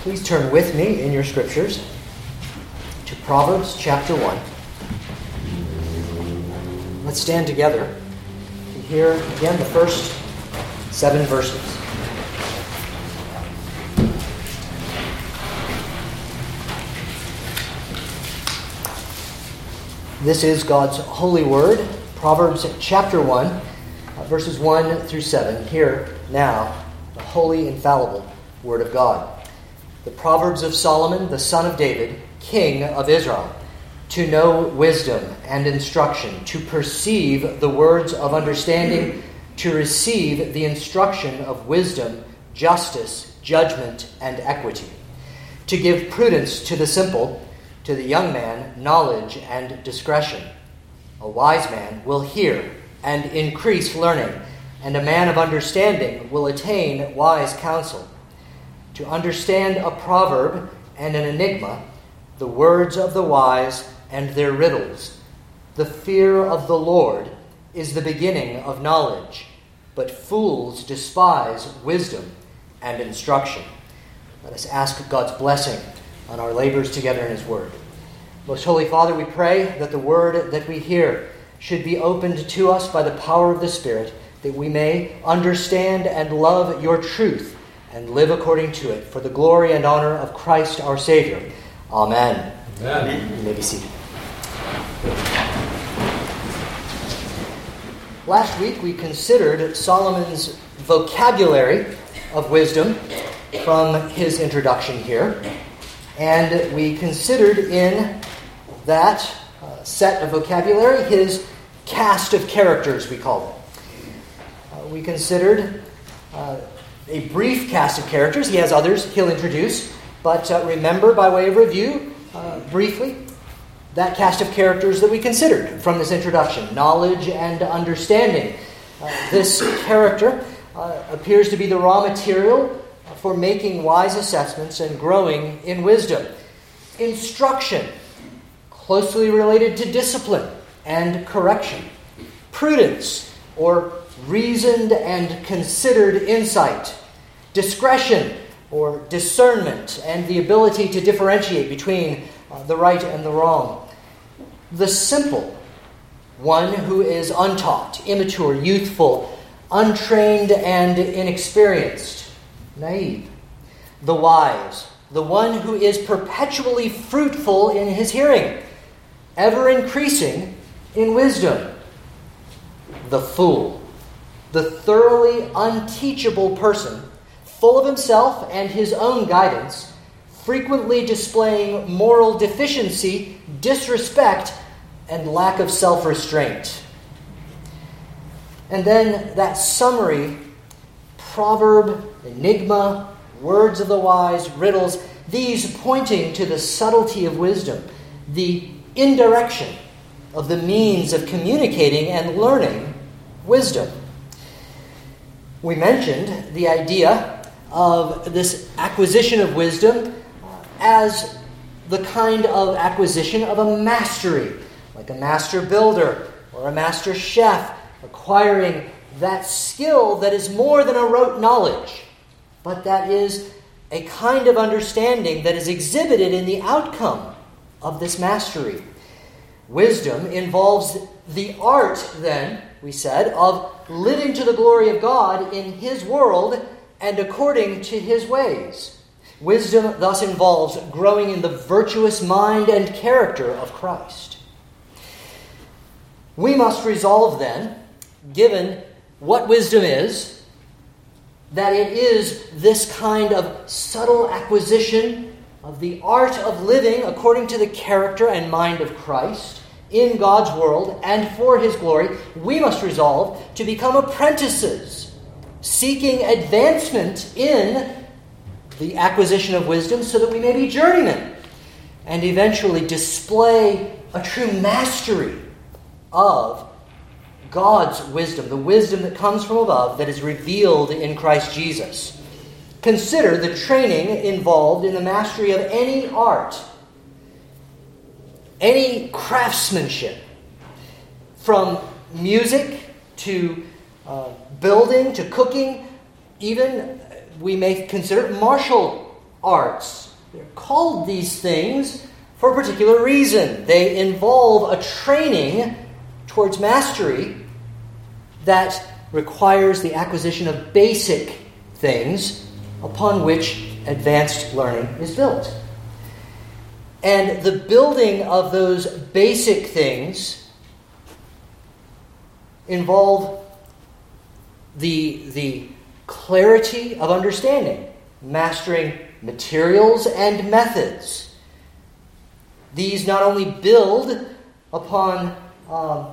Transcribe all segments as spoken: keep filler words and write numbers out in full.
Please turn with me in your scriptures to Proverbs chapter one. Let's stand together to hear again the first seven verses. This is God's holy word, Proverbs chapter one, uh, verses one through seven. Hear now the holy, infallible word of God. The Proverbs of Solomon, the son of David, king of Israel, to know wisdom and instruction, to perceive the words of understanding, to receive the instruction of wisdom, justice, judgment, and equity, to give prudence to the simple, to the young man knowledge and discretion. A wise man will hear and increase learning, and a man of understanding will attain wise counsel. To understand a proverb and an enigma, the words of the wise and their riddles. The fear of the Lord is the beginning of knowledge, but fools despise wisdom and instruction. Let us ask God's blessing on our labors together in His Word. Most Holy Father, we pray that the Word that we hear should be opened to us by the power of the Spirit, that we may understand and love your truth and live according to it, for the glory and honor of Christ our Savior. Amen. Amen. You may be seated. Last week we considered Solomon's vocabulary of wisdom from his introduction here. And we considered in that uh, set of vocabulary his cast of characters, we call it. Uh, we considered uh, a brief cast of characters. He has others he'll introduce. But uh, remember, by way of review, uh, briefly, that cast of characters that we considered from this introduction. Knowledge and understanding. Uh, this character uh, appears to be the raw material for making wise assessments and growing in wisdom. Instruction, closely related to discipline and correction. Prudence, or reasoned and considered insight. Discretion, or discernment, and the ability to differentiate between uh, the right and the wrong. The simple, one who is untaught, immature, youthful, untrained, and inexperienced. Naive. The wise, the one who is perpetually fruitful in his hearing, ever increasing in wisdom. The fool, the thoroughly unteachable person, full of himself and his own guidance, frequently displaying moral deficiency, disrespect, and lack of self-restraint. And then that summary, proverb, enigma, words of the wise, riddles, these pointing to the subtlety of wisdom, the indirection of the means of communicating and learning wisdom. We mentioned the idea of this acquisition of wisdom as the kind of acquisition of a mastery, like a master builder or a master chef, acquiring that skill that is more than a rote knowledge, but that is a kind of understanding that is exhibited in the outcome of this mastery. Wisdom involves the art, then, we said, of living to the glory of God in His world and according to His ways. Wisdom thus involves growing in the virtuous mind and character of Christ. We must resolve then, given what wisdom is, that it is this kind of subtle acquisition of the art of living according to the character and mind of Christ in God's world and for His glory. We must resolve to become apprentices, seeking advancement in the acquisition of wisdom so that we may be journeymen and eventually display a true mastery of God's wisdom, the wisdom that comes from above that is revealed in Christ Jesus. Consider the training involved in the mastery of any art, any craftsmanship, from music to uh, building to cooking, even we may consider martial arts. They're called these things for a particular reason. They involve a training towards mastery that requires the acquisition of basic things upon which advanced learning is built. And the building of those basic things involve the, the clarity of understanding, mastering materials and methods. These not only build upon, um,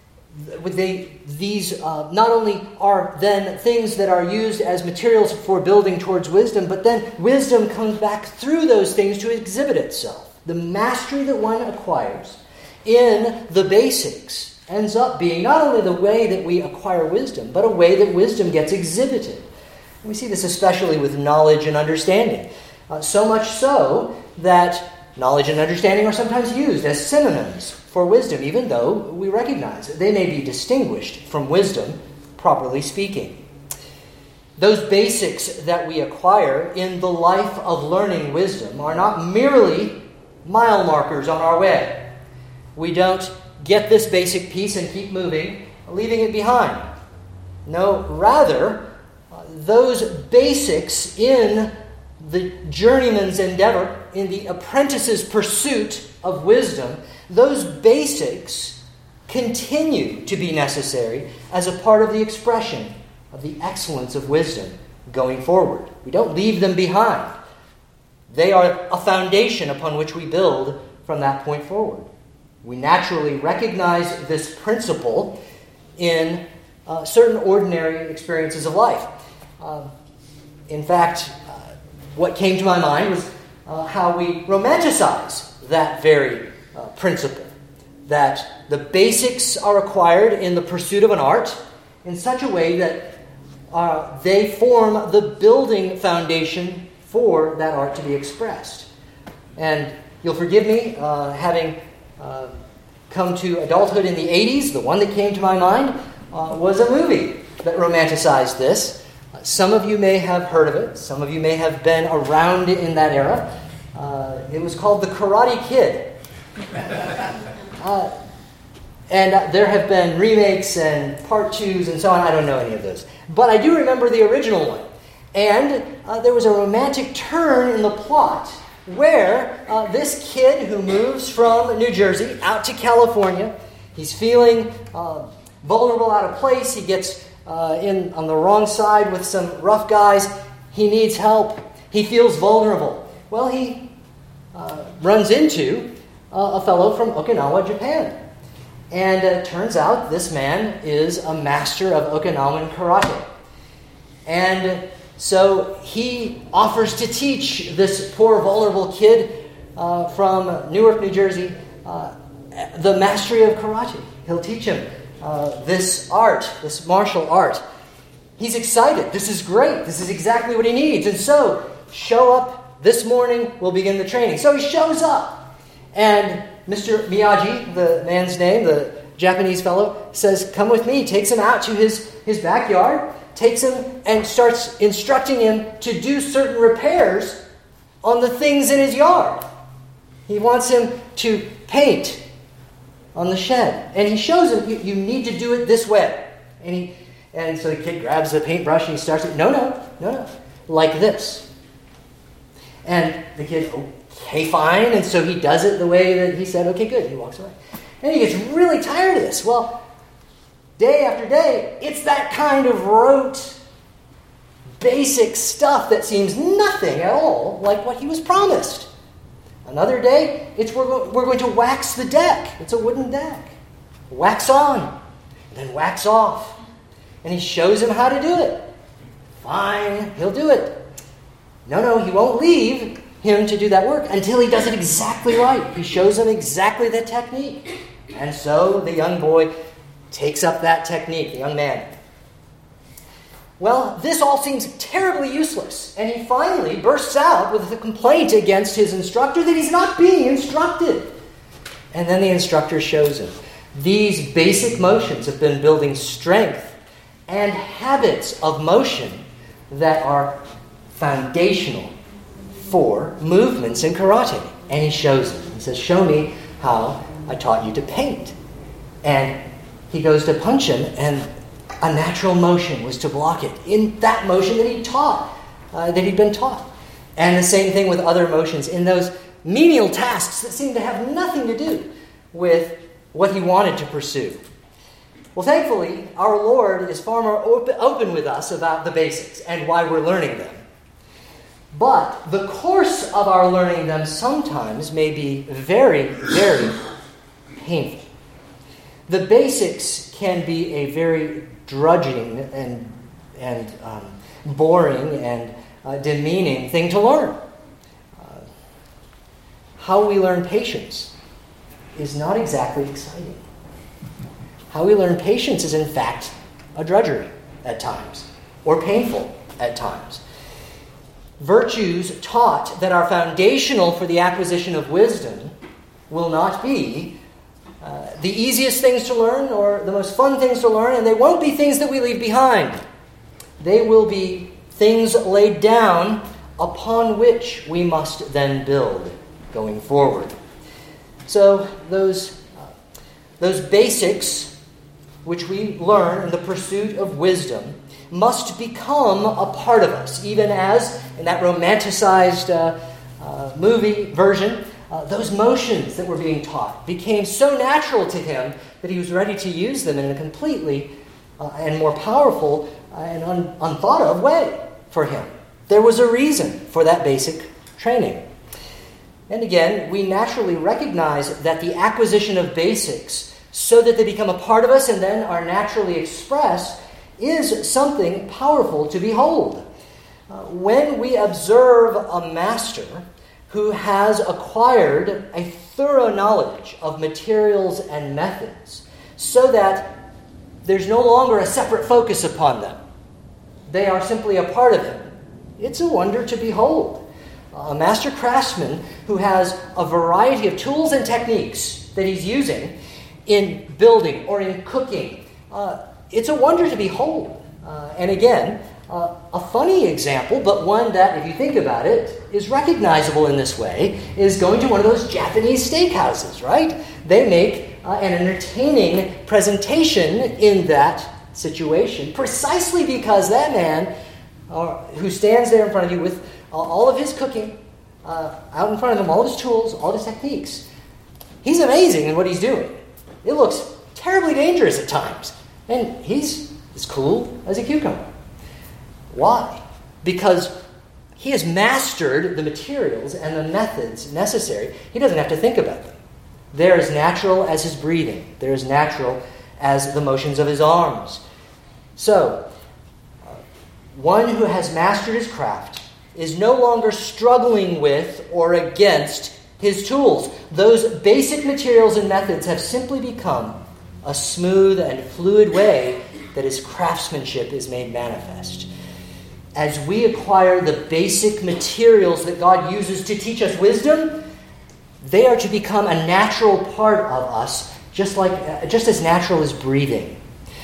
they, these uh, not only are then things that are used as materials for building towards wisdom, but then wisdom comes back through those things to exhibit itself. The mastery that one acquires in the basics ends up being not only the way that we acquire wisdom, but a way that wisdom gets exhibited. We see this especially with knowledge and understanding. Uh, so much so that knowledge and understanding are sometimes used as synonyms for wisdom, even though we recognize that they may be distinguished from wisdom, properly speaking. Those basics that we acquire in the life of learning wisdom are not merely mile markers on our way. We don't get this basic piece and keep moving, leaving it behind. No, rather, uh, those basics in the journeyman's endeavor, in the apprentice's pursuit of wisdom, those basics continue to be necessary as a part of the expression of the excellence of wisdom going forward. We don't leave them behind. They are a foundation upon which we build from that point forward. We naturally recognize this principle in uh, certain ordinary experiences of life. Um, in fact, uh, what came to my mind was uh, how we romanticize that very uh, principle, that the basics are acquired in the pursuit of an art in such a way that uh, they form the building foundation for that art to be expressed. And you'll forgive me, uh, having uh, come to adulthood in the eighties, the one that came to my mind uh, was a movie that romanticized this. Uh, some of you may have heard of it. Some of you may have been around in that era. Uh, it was called The Karate Kid. uh, and uh, there have been remakes and part twos and so on. I don't know any of those. But I do remember the original one. And uh, there was a romantic turn in the plot where uh, this kid who moves from New Jersey out to California, he's feeling uh, vulnerable, out of place. He gets uh, in on the wrong side with some rough guys. He needs help. He feels vulnerable. Well, he uh, runs into uh, a fellow from Okinawa, Japan. And it uh, turns out this man is a master of Okinawan karate. And so he offers to teach this poor, vulnerable kid uh, from Newark, New Jersey, uh, the mastery of karate. He'll teach him uh, this art, this martial art. He's excited. This is great. This is exactly what he needs. And so, show up this morning, we'll begin the training. So he shows up. And Mister Miyagi, the man's name, the Japanese fellow, says, come with me. Takes him out to his, his backyard. Takes him and starts instructing him to do certain repairs on the things in his yard. He wants him to paint on the shed. And he shows him, you, you need to do it this way. And he, and so the kid grabs the paintbrush and he starts it. No, no, no, no. Like this. And the kid, okay, fine. And so he does it the way that he said, okay, good. He walks away. And he gets really tired of this. Well, day after day, it's that kind of rote, basic stuff that seems nothing at all like what he was promised. Another day, it's we're, go- we're going to wax the deck. It's a wooden deck. Wax on, then wax off. And he shows him how to do it. Fine, he'll do it. No, no, he won't leave him to do that work until he does it exactly right. He shows him exactly the technique. And so the young boy takes up that technique, the young man. Well, this all seems terribly useless, and he finally bursts out with a complaint against his instructor that he's not being instructed. And then the instructor shows him. These basic motions have been building strength and habits of motion that are foundational, four movements in karate. And he shows them. He says, show me how I taught you to paint. And he goes to punch him, and a natural motion was to block it in that motion that he taught, uh, that he'd been taught. And the same thing with other motions in those menial tasks that seem to have nothing to do with what he wanted to pursue. Well, thankfully, our Lord is far more open, open with us about the basics and why we're learning them. But the course of our learning them sometimes may be very, very painful. The basics can be a very drudging and, and um, boring and uh, demeaning thing to learn. Uh, how we learn patience is not exactly exciting. How we learn patience is, in fact, a drudgery at times, or painful at times. Virtues taught that are foundational for the acquisition of wisdom will not be uh, the easiest things to learn or the most fun things to learn, and they won't be things that we leave behind. They will be things laid down upon which we must then build going forward. So those, uh, those basics which we learn in the pursuit of wisdom must become a part of us, even as, in that romanticized uh, uh, movie version, uh, those motions that were being taught became so natural to him that he was ready to use them in a completely uh, and more powerful uh, and un- unthought of way for him. There was a reason for that basic training. And again, we naturally recognize that the acquisition of basics so that they become a part of us and then are naturally expressed is something powerful to behold. Uh, when we observe a master who has acquired a thorough knowledge of materials and methods so that there's no longer a separate focus upon them, they are simply a part of him, it's a wonder to behold. A master craftsman who has a variety of tools and techniques that he's using in building or in cooking, uh, it's a wonder to behold. Uh, and again, uh, a funny example, but one that, if you think about it, is recognizable in this way, is going to one of those Japanese steakhouses, right? They make uh, an entertaining presentation in that situation, precisely because that man uh, who stands there in front of you with uh, all of his cooking, uh, out in front of him, all his tools, all his techniques, he's amazing in what he's doing. It looks terribly dangerous at times. And he's as cool as a cucumber. Why? Because he has mastered the materials and the methods necessary. He doesn't have to think about them. They're as natural as his breathing. They're as natural as the motions of his arms. So, uh, one who has mastered his craft is no longer struggling with or against his tools. Those basic materials and methods have simply become a smooth and fluid way that his craftsmanship is made manifest. As we acquire the basic materials that God uses to teach us wisdom, they are to become a natural part of us, just like uh, just as natural as breathing.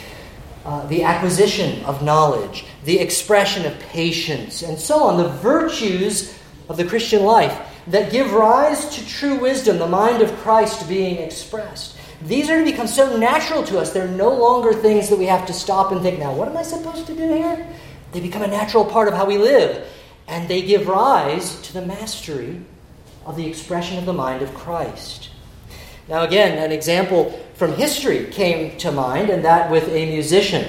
Uh, the acquisition of knowledge, the expression of patience, and so on, the virtues of the Christian life that give rise to true wisdom, the mind of Christ being expressed. These are to become so natural to us, they're no longer things that we have to stop and think, now, what am I supposed to do here? They become a natural part of how we live, and they give rise to the mastery of the expression of the mind of Christ. Now, again, an example from history came to mind, and that with a musician.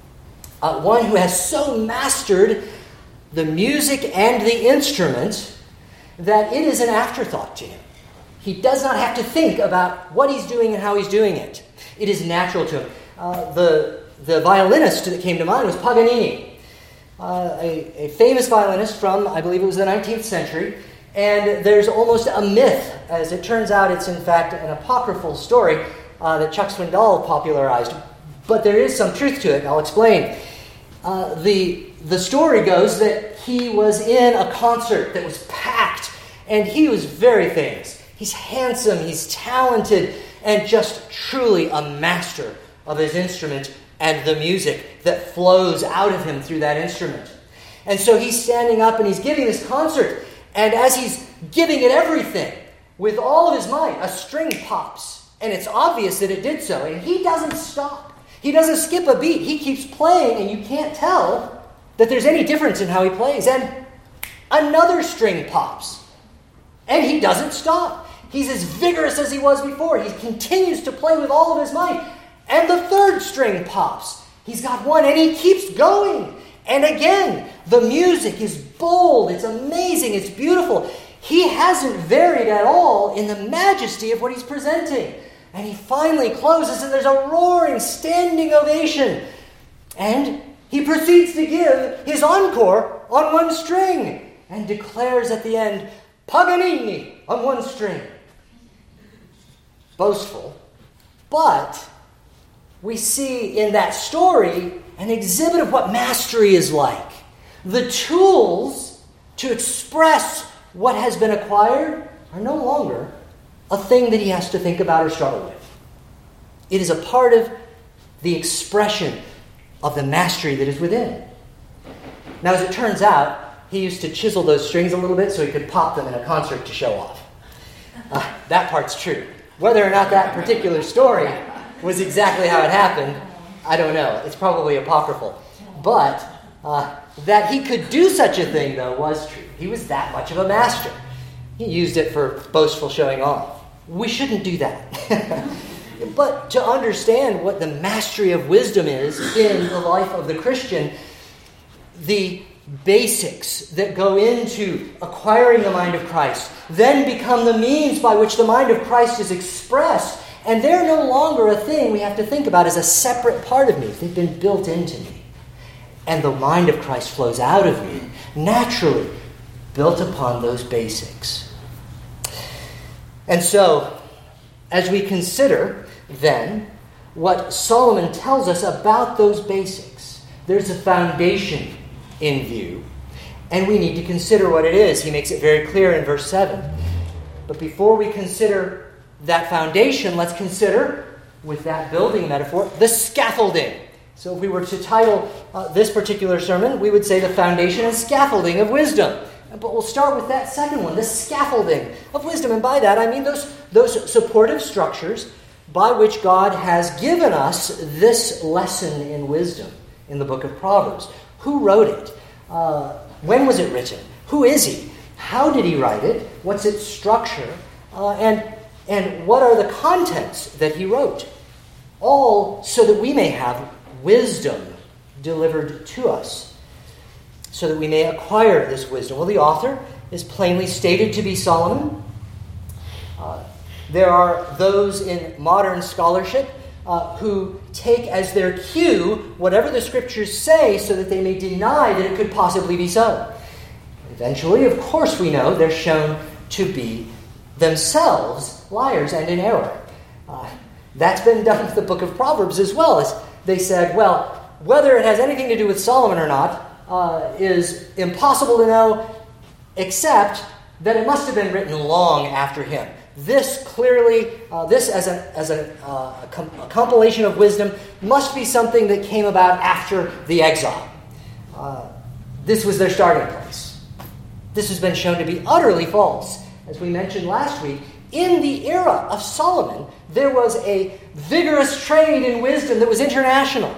Uh, one who has so mastered the music and the instrument that it is an afterthought to him. He does not have to think about what he's doing and how he's doing it. It is natural to him. Uh, the, the violinist that came to mind was Paganini, uh, a, a famous violinist from, I believe it was the nineteenth century. And there's almost a myth. As it turns out, it's in fact an apocryphal story uh, that Chuck Swindoll popularized. But there is some truth to it, and I'll explain. Uh, the, the story goes that he was in a concert that was packed, and he was very famous. He's handsome, he's talented, and just truly a master of his instrument and the music that flows out of him through that instrument. And so he's standing up and he's giving this concert, And as he's giving it everything, with all of his might, a string pops. And it's obvious that it did so. And he doesn't stop. He doesn't skip a beat. He keeps playing, and you can't tell that there's any difference in how he plays. And another string pops. And he doesn't stop. He's as vigorous as he was before. He continues to play with all of his might. And the third string pops. He's got one, and he keeps going. And again, the music is bold. It's amazing. It's beautiful. He hasn't varied at all in the majesty of what he's presenting. And he finally closes, and there's a roaring, standing ovation. And he proceeds to give his encore on one string and declares at the end, Paganini on one string. Boastful. But we see in that story an exhibit of what mastery is like. The tools to express what has been acquired are no longer a thing that he has to think about or struggle with. It is a part of the expression of the mastery that is within. Now, as it turns out, he used to chisel those strings a little bit so he could pop them in a concert to show off. Uh, that part's true. Whether or not that particular story was exactly how it happened, I don't know. It's probably apocryphal. But uh, that he could do such a thing, though, was true. He was that much of a master. He used it for boastful showing off. We shouldn't do that. But to understand what the mastery of wisdom is in the life of the Christian, the basics that go into acquiring the mind of Christ then become the means by which the mind of Christ is expressed. And they're no longer a thing we have to think about as a separate part of me. They've been built into me. And the mind of Christ flows out of me, naturally, built upon those basics. And so, as we consider, then, what Solomon tells us about those basics, there's a foundation in view, and we need to consider what it is. He makes it very clear in verse seven. But before we consider that foundation, let's consider, with that building metaphor, the scaffolding. So if we were to title uh, this particular sermon, we would say the foundation and scaffolding of wisdom. But we'll start with that second one, the scaffolding of wisdom. And by that, I mean those, those supportive structures by which God has given us this lesson in wisdom in the book of Proverbs. Who wrote it? Uh, when was it written? Who is he? How did he write it? What's its structure? Uh, and, and what are the contents that he wrote? All so that we may have wisdom delivered to us, so that we may acquire this wisdom. Well, the author is plainly stated to be Solomon. Uh, there are those in modern scholarship uh, who take as their cue whatever the scriptures say so that they may deny that it could possibly be so. Eventually, of course, we know they're shown to be themselves liars and in error. Uh, that's been done with the book of Proverbs as well. As they said, well, whether it has anything to do with Solomon or not uh, is impossible to know, except that it must have been written long after him. This clearly, uh, this as, a, as a, uh, a, com- a compilation of wisdom must be something that came about after the exile. Uh, this was their starting place. This has been shown to be utterly false. As we mentioned last week, in the era of Solomon, there was a vigorous trade in wisdom that was international.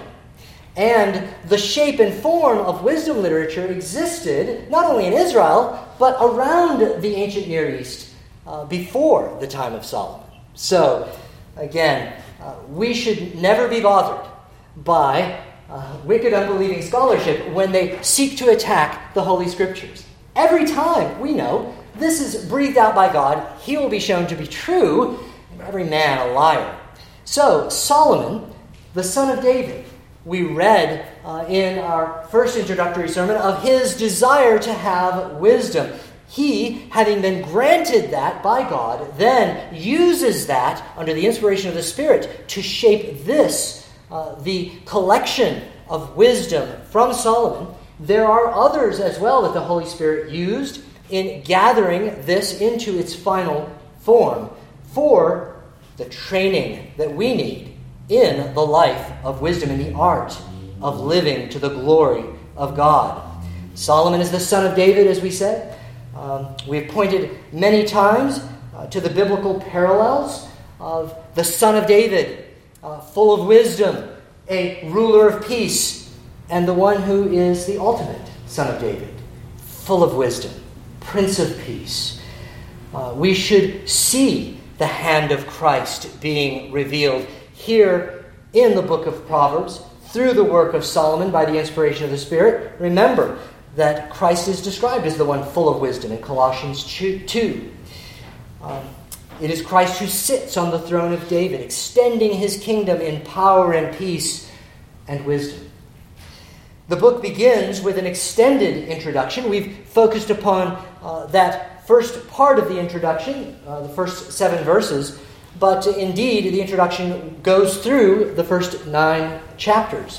And the shape and form of wisdom literature existed not only in Israel, but around the ancient Near East uh, before the time of Solomon. So, again, uh, we should never be bothered by uh, wicked, unbelieving scholarship when they seek to attack the Holy Scriptures. Every time we know this is breathed out by God, he will be shown to be true, and every man a liar. So, Solomon, the son of David, we read uh, in our first introductory sermon of his desire to have wisdom. He, having been granted that by God, then uses that under the inspiration of the Spirit to shape this, uh, the collection of wisdom from Solomon. There are others as well that the Holy Spirit used in gathering this into its final form for the training that we need in the life of wisdom, in the art of living to the glory of God. Solomon is the son of David, as we said. Uh, Um, we've pointed many times uh, to the biblical parallels of the Son of David, uh, full of wisdom, a ruler of peace, and the one who is the ultimate Son of David, full of wisdom, Prince of Peace. Uh, we should see the hand of Christ being revealed here in the book of Proverbs through the work of Solomon by the inspiration of the Spirit. Remember that Christ is described as the one full of wisdom in Colossians two. Um, it is Christ who sits on the throne of David, extending his kingdom in power and peace and wisdom. The book begins with an extended introduction. We've focused upon uh, that first part of the introduction, uh, the first seven verses, but uh, indeed the introduction goes through the first nine chapters.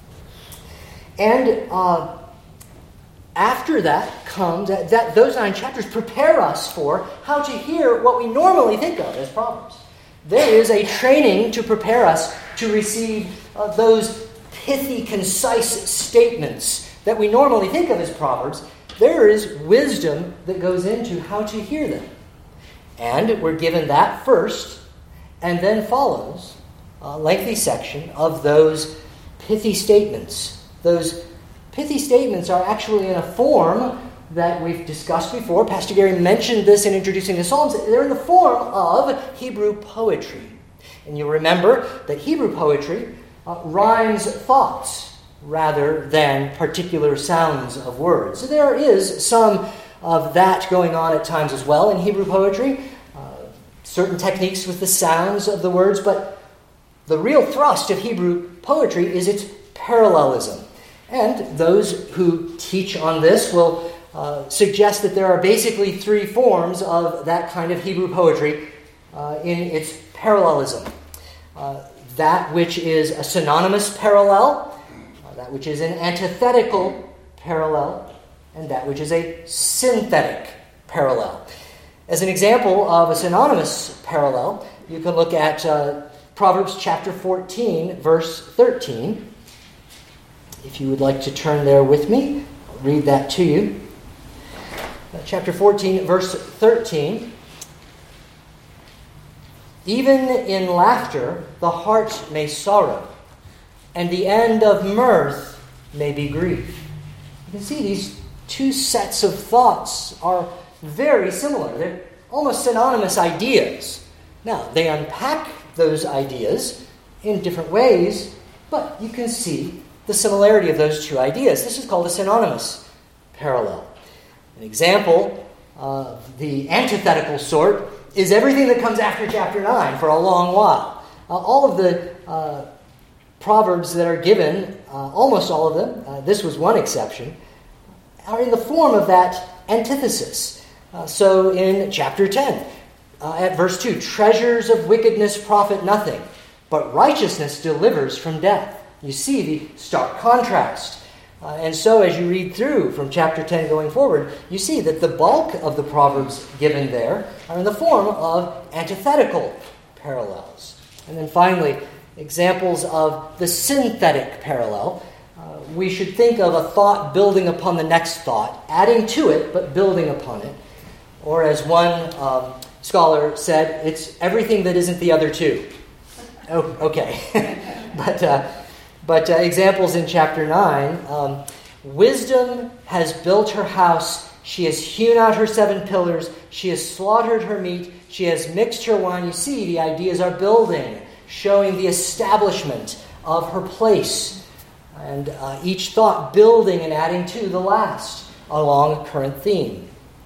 And uh, after that comes, that, that those nine chapters prepare us for how to hear what we normally think of as Proverbs. There is a training to prepare us to receive uh, those pithy, concise statements that we normally think of as Proverbs. There is wisdom that goes into how to hear them. And we're given that first, and then follows a lengthy section of those pithy statements. Those pithy statements are actually in a form that we've discussed before. Pastor Gary mentioned this in introducing the Psalms. They're in the form of Hebrew poetry. And you'll remember that Hebrew poetry uh, rhymes thoughts rather than particular sounds of words. So there is some of that going on at times as well in Hebrew poetry. Uh, certain techniques with the sounds of the words, but the real thrust of Hebrew poetry is its parallelism. And those who teach on this will uh, suggest that there are basically three forms of that kind of Hebrew poetry uh, in its parallelism. Uh, that which is a synonymous parallel, uh, that which is an antithetical parallel, and that which is a synthetic parallel. As an example of a synonymous parallel, you can look at uh, Proverbs chapter fourteen, verse thirteen. If you would like to turn there with me, I'll read that to you. Uh, chapter fourteen, verse thirteen. Even in laughter, the heart may sorrow, and the end of mirth may be grief. You can see these two sets of thoughts are very similar. They're almost synonymous ideas. Now, they unpack those ideas in different ways, but you can see the similarity of those two ideas. This is called a synonymous parallel. An example of the antithetical sort is everything that comes after chapter nine for a long while. Uh, all of the uh, Proverbs that are given, uh, almost all of them, uh, this was one exception, are in the form of that antithesis. Uh, so in chapter ten, uh, at verse two, treasures of wickedness profit nothing, but righteousness delivers from death. You see the stark contrast. Uh, and so as you read through from chapter ten going forward, you see that the bulk of the Proverbs given there are in the form of antithetical parallels. And then finally, examples of the synthetic parallel. Uh, we should think of a thought building upon the next thought, adding to it, but building upon it. Or as one um, scholar said, it's everything that isn't the other two. Oh, okay. but... Uh, But uh, examples in chapter nine, um, wisdom has built her house, she has hewn out her seven pillars, she has slaughtered her meat, she has mixed her wine. You see, the ideas are building, showing the establishment of her place, and uh, each thought building and adding to the last along a current theme.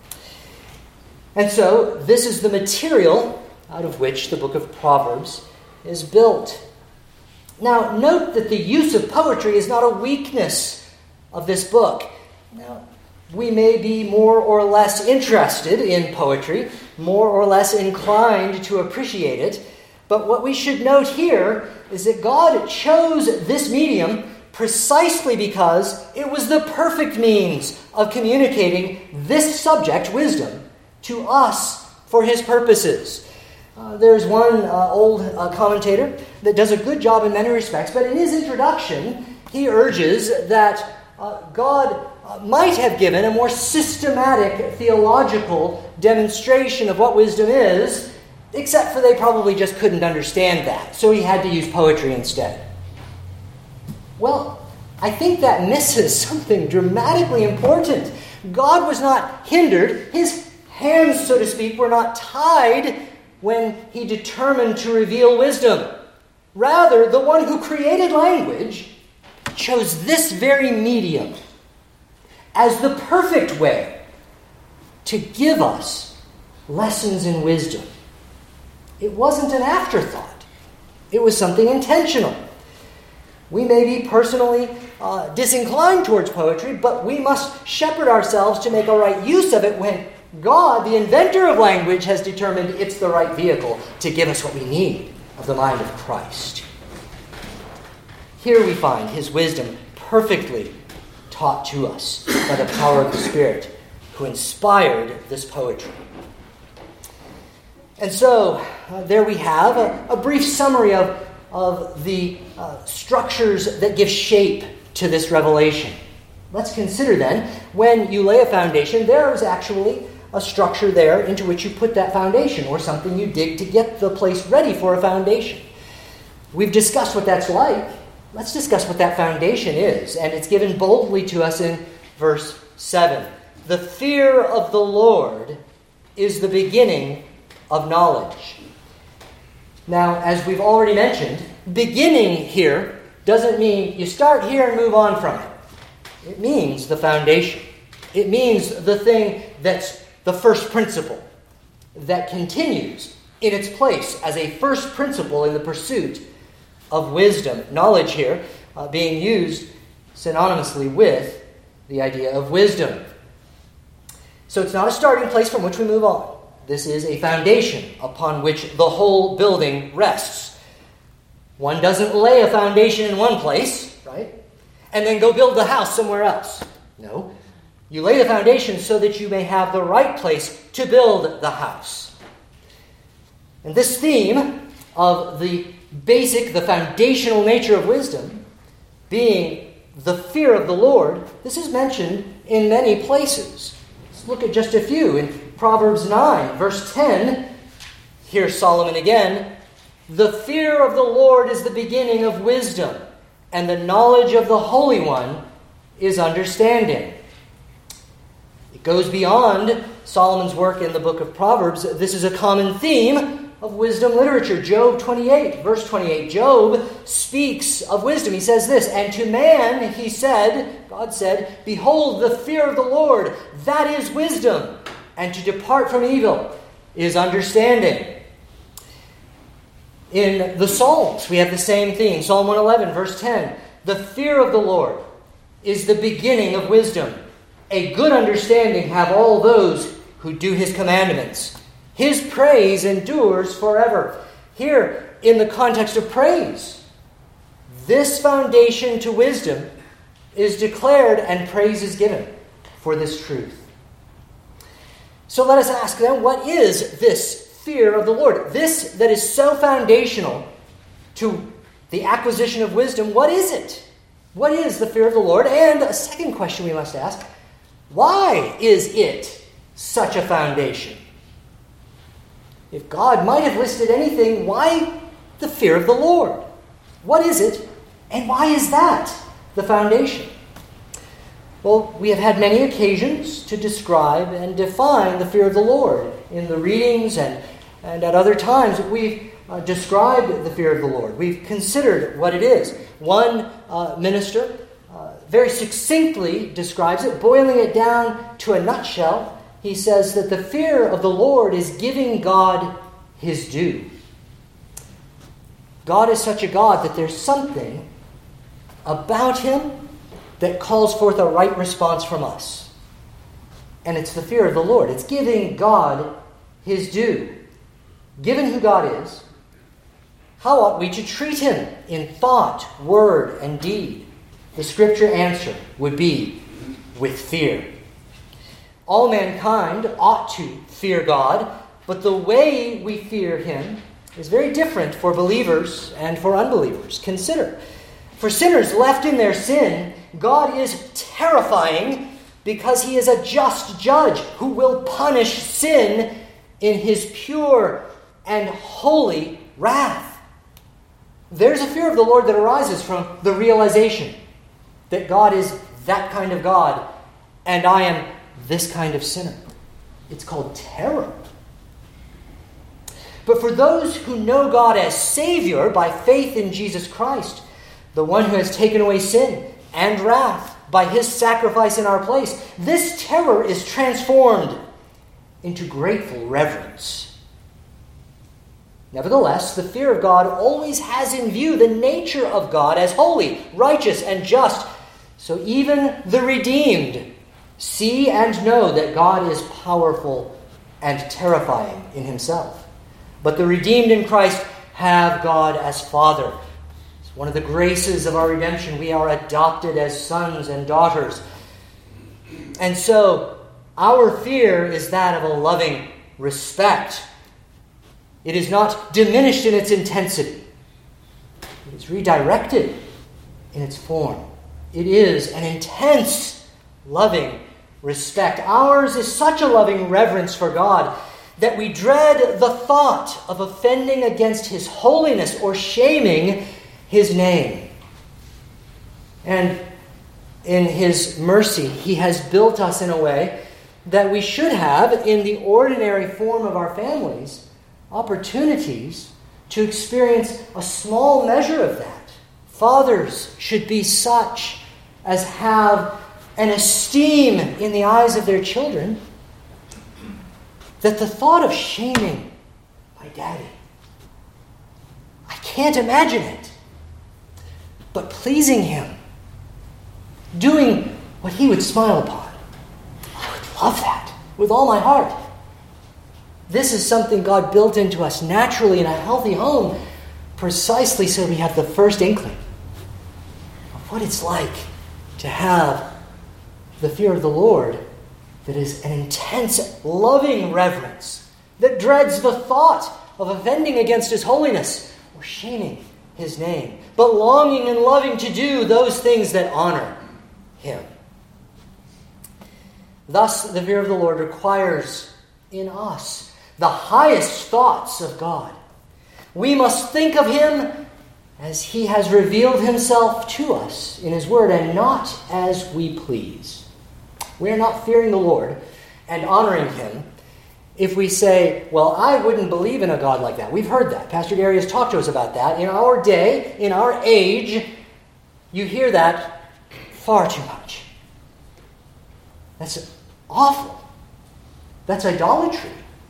And so, this is the material out of which the book of Proverbs is built. Now, note that the use of poetry is not a weakness of this book. Now, we may be more or less interested in poetry, more or less inclined to appreciate it, but what we should note here is that God chose this medium precisely because it was the perfect means of communicating this subject, wisdom, to us for his purposes. Uh, there's one uh, old uh, commentator that does a good job in many respects, but in his introduction, he urges that uh, God uh, might have given a more systematic theological demonstration of what wisdom is, except for they probably just couldn't understand that. So he had to use poetry instead. Well, I think that misses something dramatically important. God was not hindered. His hands, so to speak, were not tied when he determined to reveal wisdom. Rather, the one who created language chose this very medium as the perfect way to give us lessons in wisdom. It wasn't an afterthought. It was something intentional. We may be personally uh, disinclined towards poetry, but we must shepherd ourselves to make a right use of it when God, the inventor of language, has determined it's the right vehicle to give us what we need of the mind of Christ. Here we find his wisdom perfectly taught to us by the power of the Spirit who inspired this poetry. And so, uh, there we have a, a brief summary of, of the uh, structures that give shape to this revelation. Let's consider then, when you lay a foundation, there is actually a structure there into which you put that foundation, or something you dig to get the place ready for a foundation. We've discussed what that's like. Let's discuss what that foundation is, and it's given boldly to us in verse seven. The fear of the Lord is the beginning of knowledge. Now, as we've already mentioned, beginning here doesn't mean you start here and move on from it. It means the foundation. It means the thing that's the first principle that continues in its place as a first principle in the pursuit of wisdom. Knowledge here uh, being used synonymously with the idea of wisdom. So it's not a starting place from which we move on. This is a foundation upon which the whole building rests. One doesn't lay a foundation in one place, right, and then go build the house somewhere else. No. You lay the foundation so that you may have the right place to build the house. And this theme of the basic, the foundational nature of wisdom, being the fear of the Lord, this is mentioned in many places. Let's look at just a few. In Proverbs nine, verse ten, here's Solomon again. The fear of the Lord is the beginning of wisdom, and the knowledge of the Holy One is understanding. It goes beyond Solomon's work in the book of Proverbs. This is a common theme of wisdom literature. Job twenty-eight, verse twenty-eight. Job speaks of wisdom. He says this, and to man he said, God said, behold, the fear of the Lord, that is wisdom, and to depart from evil is understanding. In the Psalms, we have the same theme. Psalm one eleven, verse ten. The fear of the Lord is the beginning of wisdom. A good understanding have all those who do his commandments. His praise endures forever. Here, in the context of praise, this foundation to wisdom is declared and praise is given for this truth. So let us ask then, what is this fear of the Lord? This that is so foundational to the acquisition of wisdom, what is it? What is the fear of the Lord? And a second question we must ask, why is it such a foundation? If God might have listed anything, why the fear of the Lord? What is it, and why is that the foundation? Well, we have had many occasions to describe and define the fear of the Lord. In the readings and, and at other times, we've uh, described the fear of the Lord. We've considered what it is. One uh, minister uh, very succinctly describes it, boiling it down to a nutshell. He says that the fear of the Lord is giving God his due. God is such a God that there's something about him that calls forth a right response from us. And it's the fear of the Lord. It's giving God his due. Given who God is, how ought we to treat him in thought, word, and deed? The scripture answer would be with fear. All mankind ought to fear God, but the way we fear him is very different for believers and for unbelievers. Consider, for sinners left in their sin, God is terrifying because he is a just judge who will punish sin in his pure and holy wrath. There's a fear of the Lord that arises from the realization that God is that kind of God and I am this kind of sinner. It's called terror. But for those who know God as Savior by faith in Jesus Christ, the one who has taken away sin and wrath by his sacrifice in our place, this terror is transformed into grateful reverence. Nevertheless, the fear of God always has in view the nature of God as holy, righteous, and just. So even the redeemed see and know that God is powerful and terrifying in himself. But the redeemed in Christ have God as Father. It's one of the graces of our redemption. We are adopted as sons and daughters. And so our fear is that of a loving respect. It is not diminished in its intensity. It is redirected in its form. It is an intense, loving respect. Ours is such a loving reverence for God that we dread the thought of offending against his holiness or shaming his name. And in his mercy, he has built us in a way that we should have, in the ordinary form of our families, opportunities to experience a small measure of that. Fathers should be such as have an esteem in the eyes of their children that the thought of shaming my daddy, I can't imagine it. But pleasing him, doing what he would smile upon, I would love that with all my heart. This is something God built into us naturally in a healthy home, precisely so we have the first inkling of what it's like to have the fear of the Lord that is an intense, loving reverence that dreads the thought of offending against his holiness or shaming his name, but longing and loving to do those things that honor him. Thus, the fear of the Lord requires in us the highest thoughts of God. We must think of him as he has revealed himself to us in his word and not as we please. We are not fearing the Lord and honoring him if we say, well, I wouldn't believe in a God like that. We've heard that. Pastor Gary has talked to us about that. In our day, in our age, you hear that far too much. That's awful. That's idolatry.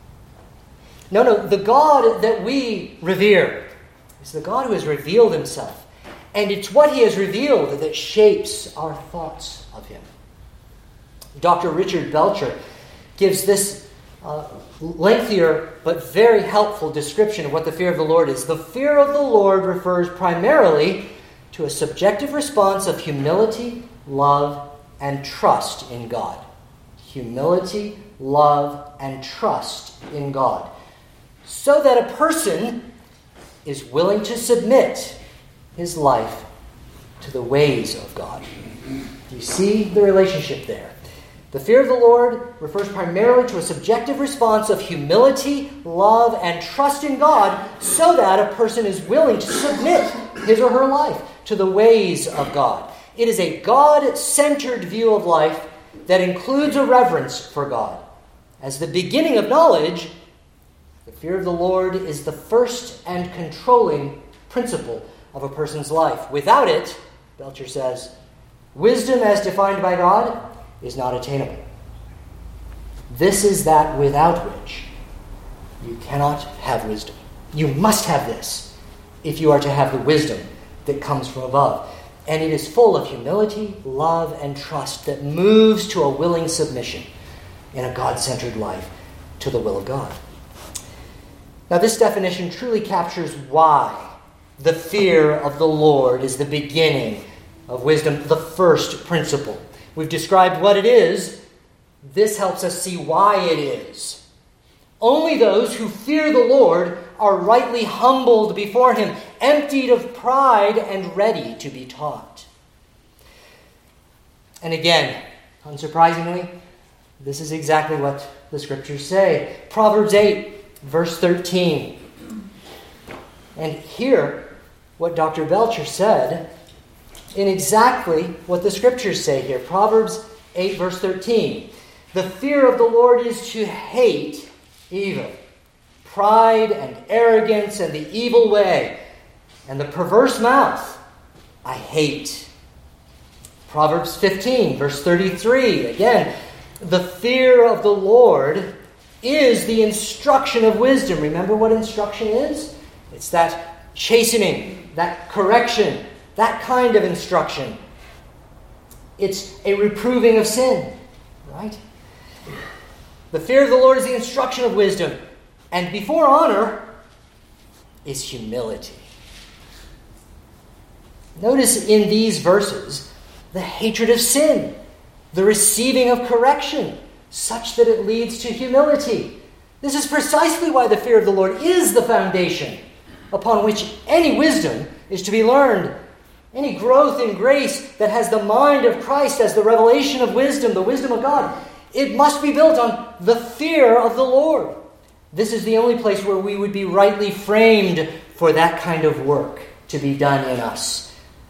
No, no, the God that we revere is the God who has revealed himself. And it's what he has revealed that shapes our thoughts of him. Doctor Richard Belcher gives this uh, lengthier but very helpful description of what the fear of the Lord is. The fear of the Lord refers primarily to a subjective response of humility, love, and trust in God. Humility, love, and trust in God. So that a person is willing to submit his life to the ways of God. Do you see the relationship there? The fear of the Lord refers primarily to a subjective response of humility, love, and trust in God so that a person is willing to submit his or her life to the ways of God. It is a God-centered view of life that includes a reverence for God. As the beginning of knowledge, the fear of the Lord is the first and controlling principle of a person's life. Without it, Belcher says, wisdom as defined by God is not attainable. This is that without which you cannot have wisdom. You must have this if you are to have the wisdom that comes from above. And it is full of humility, love, and trust that moves to a willing submission in a God-centered life to the will of God. Now, this definition truly captures why the fear of the Lord is the beginning of wisdom, the first principle. We've described what it is. This helps us see why it is. Only those who fear the Lord are rightly humbled before him, emptied of pride and ready to be taught. And again, Unsurprisingly, this is exactly what the Scriptures say. Proverbs eight, verse thirteen. And hear what Doctor Belcher said in exactly what the Scriptures say here. Proverbs eight, verse thirteen. The fear of the Lord is to hate evil, pride and arrogance and the evil way, and the perverse mouth I hate. Proverbs fifteen, verse thirty-three. Again, the fear of the Lord is the instruction of wisdom. Remember what instruction is? It's that chastening, that correction, that kind of instruction. It's a reproving of sin, right? The fear of the Lord is the instruction of wisdom. And before honor is humility. Notice in these verses the hatred of sin, the receiving of correction, such that it leads to humility. This is precisely why the fear of the Lord is the foundation upon which any wisdom is to be learned. Any growth in grace that has the mind of Christ as the revelation of wisdom, the wisdom of God, it must be built on the fear of the Lord. This is the only place where we would be rightly framed for that kind of work to be done in us.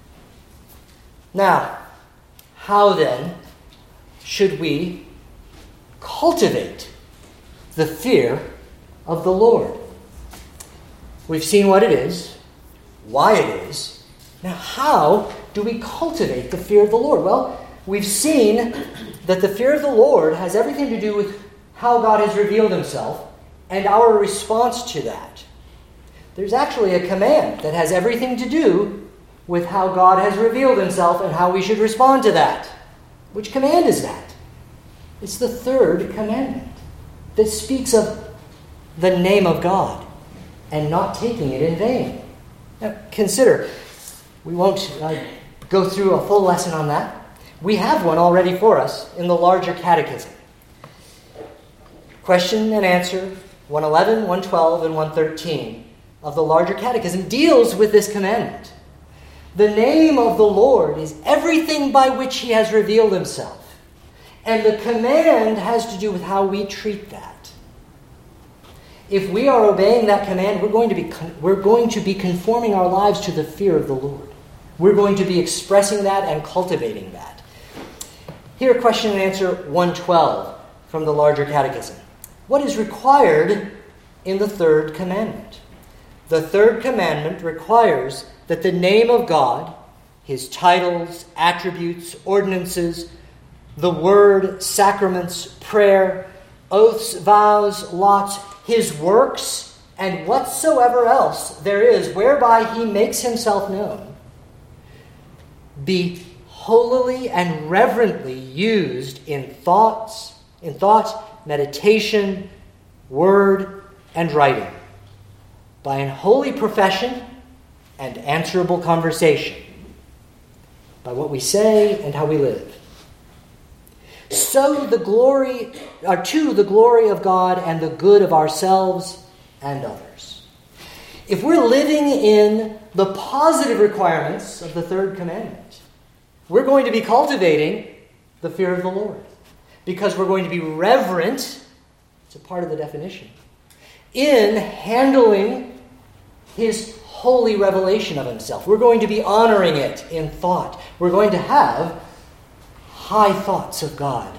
Now, how then should we cultivate the fear of the Lord? We've seen what it is, why it is. Now, how do we cultivate the fear of the Lord? Well, we've seen that the fear of the Lord has everything to do with how God has revealed himself and our response to that. There's actually a command that has everything to do with how God has revealed himself and how we should respond to that. Which command is that? It's the third commandment that speaks of the name of God and not taking it in vain. Now, consider, we won't uh, go through a full lesson on that. We have one already for us in the larger catechism. Question and answer one eleven, one twelve, and one thirteen of the larger catechism deals with this commandment. The name of the Lord is everything by which he has revealed himself. And the command has to do with how we treat that. If we are obeying that command, we're going to be we're going to be conforming our lives to the fear of the Lord. We're going to be expressing that and cultivating that. Here, question and answer one twelve from the larger catechism. What is required in the third commandment? The third commandment requires that the name of God, his titles, attributes, ordinances, the word, sacraments, prayer, oaths, vows, lots, his works, and whatsoever else there is whereby he makes himself known, be holily and reverently used in thoughts, in thought, meditation, word, and writing, by an holy profession and answerable conversation, by what we say and how we live. So the glory, or to the glory of God and the good of ourselves and others. If we're living in the positive requirements of the third commandment, we're going to be cultivating the fear of the Lord, because we're going to be reverent, it's a part of the definition, in handling his holy revelation of himself. We're going to be honoring it in thought. We're going to have high thoughts of God.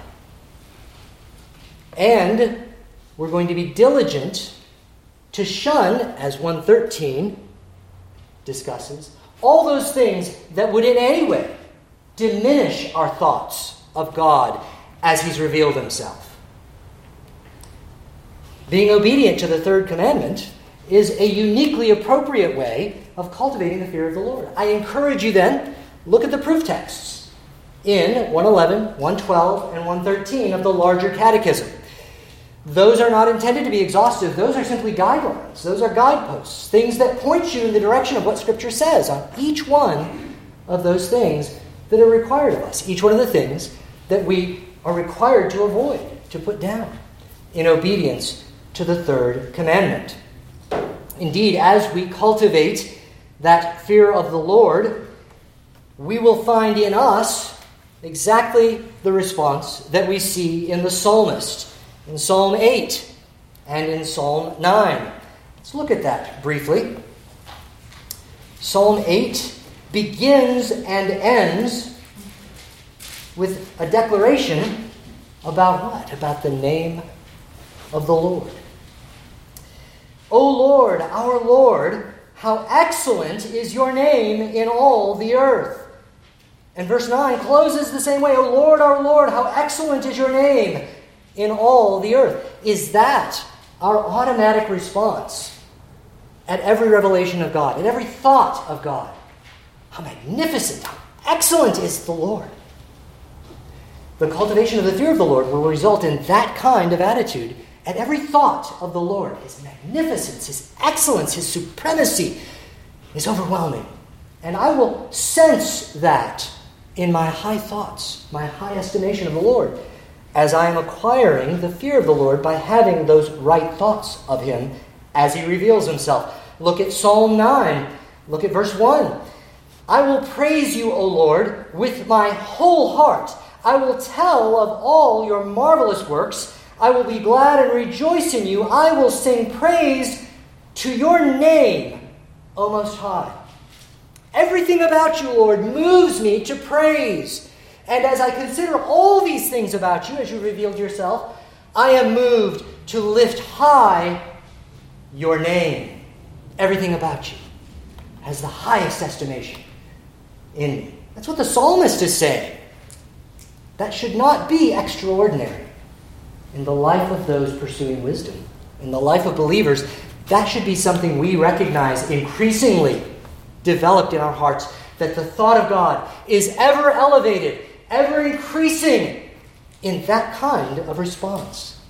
And we're going to be diligent to shun, as one thirteen discusses, all those things that would in any way diminish our thoughts of God as he's revealed himself. Being obedient to the third commandment is a uniquely appropriate way of cultivating the fear of the Lord. I encourage you then, look at the proof texts in one eleven, one twelve, and one thirteen of the larger catechism. Those are not intended to be exhaustive. Those are simply guidelines. Those are guideposts, things that point you in the direction of what Scripture says on each one of those things that are required of us, each one of the things that we are required to avoid, to put down in obedience to the third commandment. Indeed, as we cultivate that fear of the Lord, we will find in us exactly the response that we see in the psalmist, in Psalm eight and in Psalm nine. Let's look at that briefly. Psalm eight begins and ends with a declaration about what? About the name of the Lord. O Lord, our Lord, how excellent is your name in all the earth. And verse nine closes the same way. O Lord, our Lord, how excellent is your name in all the earth. Is that our automatic response at every revelation of God, at every thought of God? How magnificent, how excellent is the Lord. The cultivation of the fear of the Lord will result in that kind of attitude at every thought of the Lord. His magnificence, His excellence, His supremacy is overwhelming. And I will sense that in my high thoughts, my high estimation of the Lord, as I am acquiring the fear of the Lord by having those right thoughts of Him as He reveals Himself. Look at Psalm nine. Look at verse one. I will praise you, O Lord, with my whole heart. I will tell of all your marvelous works. I will be glad and rejoice in you. I will sing praise to your name, O Most High. Everything about you, Lord, moves me to praise. And as I consider all these things about you, as you revealed yourself, I am moved to lift high your name. Everything about you has the highest estimation in me. That's what the psalmist is saying. That should not be extraordinary in the life of those pursuing wisdom. In the life of believers, that should be something we recognize increasingly developed in our hearts, that the thought of God is ever elevated, ever increasing in that kind of response.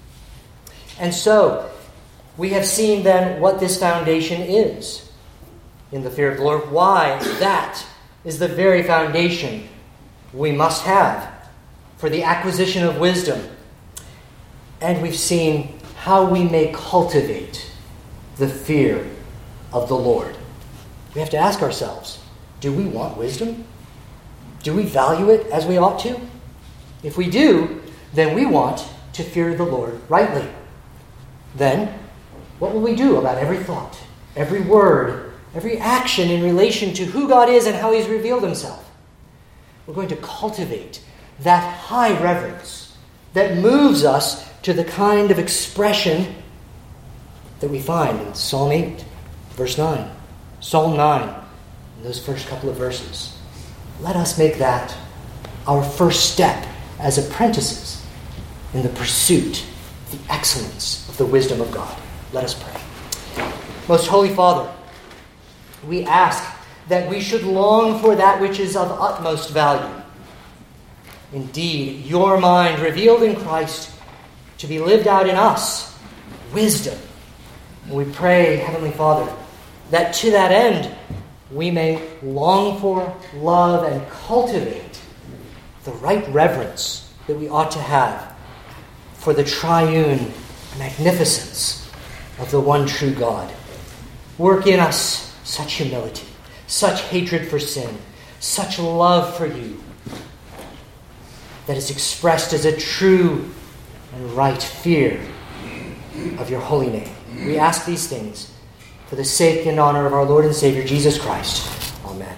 And so, we have seen then what this foundation is in the fear of the Lord, why that is the very foundation we must have for the acquisition of wisdom. And we've seen how we may cultivate the fear of the Lord. We have to ask ourselves, do we want wisdom? Do we value it as we ought to? If we do, then we want to fear the Lord rightly. Then, what will we do about every thought, every word, every action in relation to who God is and how He's revealed Himself? We're going to cultivate that high reverence that moves us to the kind of expression that we find in Psalm eight, verse nine, Psalm nine, in those first couple of verses. Let us make that our first step as apprentices in the pursuit of the excellence of the wisdom of God. Let us pray. Most Holy Father, we ask that we should long for that which is of utmost value. Indeed, your mind revealed in Christ to be lived out in us, wisdom. And we pray, Heavenly Father, that to that end we may long for, love, and cultivate the right reverence that we ought to have for the triune magnificence of the one true God. Work in us such humility, such hatred for sin, such love for you, that is expressed as a true and right fear of your holy name. We ask these things for the sake and honor of our Lord and Savior, Jesus Christ. Amen.